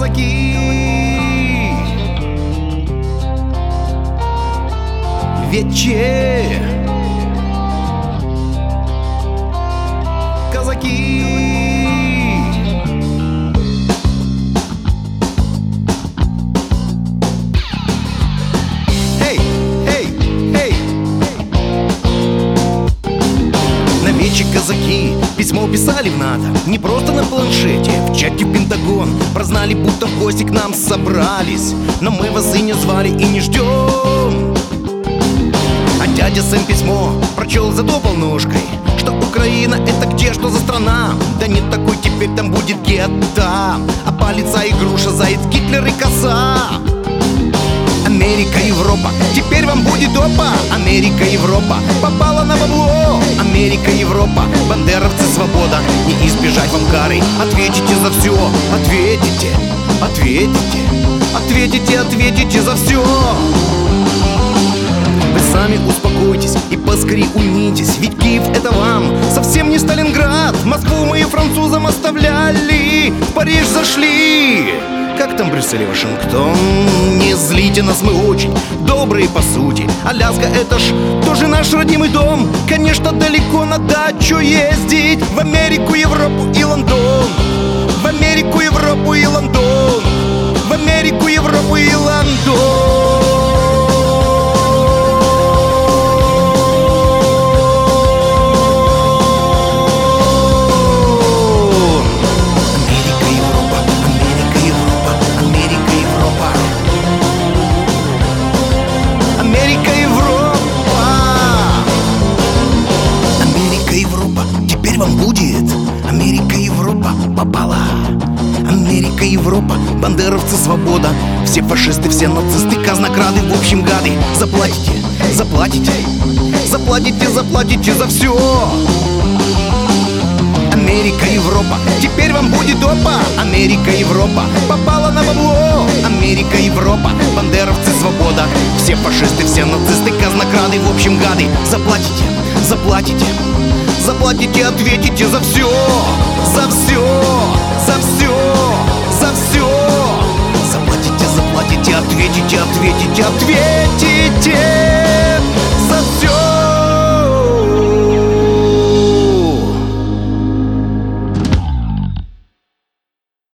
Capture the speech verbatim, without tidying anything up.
казаки. Вече казаки. Эй, эй, эй. На вече казаки письмо писали в НАТО, не просто на планшете, в чате Пентагон. Прознали, будто в гости к нам собрались, но мы вас и не звали, и не ждем. А дядя Сэм письмо прочел, затопал ножкой, что Украина — это где, что за страна? Да не такой теперь там будет гетто, а палец, и груша, заяц, Гитлер и коса. Америка, Европа, теперь вам будет опа. Америка, Европа, попала на бабло. Америка, Европа, бандеровцы, свобода. Не избежать вам кары, ответите за все. Ответите, ответите, ответите, ответите за все. Вы сами успокойтесь и поскорей уймитесь, ведь Киев — это вам совсем не Сталинград. Москву мы и французам оставляли, в Париж зашли. Как там Брюссель и Вашингтон? Не злите нас, мы очень добрые по сути. Аляска — это ж тоже наш родимый дом. Конечно, далеко на дачу ездить. В Америку, Европу и Лондон. В Америку, Европу и Лондон. В Америку, Европу и Лондон. Вам будет Америка, Европа, попала. Америка, Европа, бандеровцы, свобода. Все фашисты, все нацисты, казнокрады, в общем гады. Заплатите, заплатите, заплатите, заплатите за все. Америка, Европа, теперь вам будет опа. Америка, Европа, попала на бабло. Америка, Европа, бандеровцы, свобода. Все фашисты, все нацисты, казнокрады, в общем гады. Заплатите, заплатите, заплатите, ответите за все, за все, за все, за все. Заплатите, заплатите, ответите, ответите, ответите.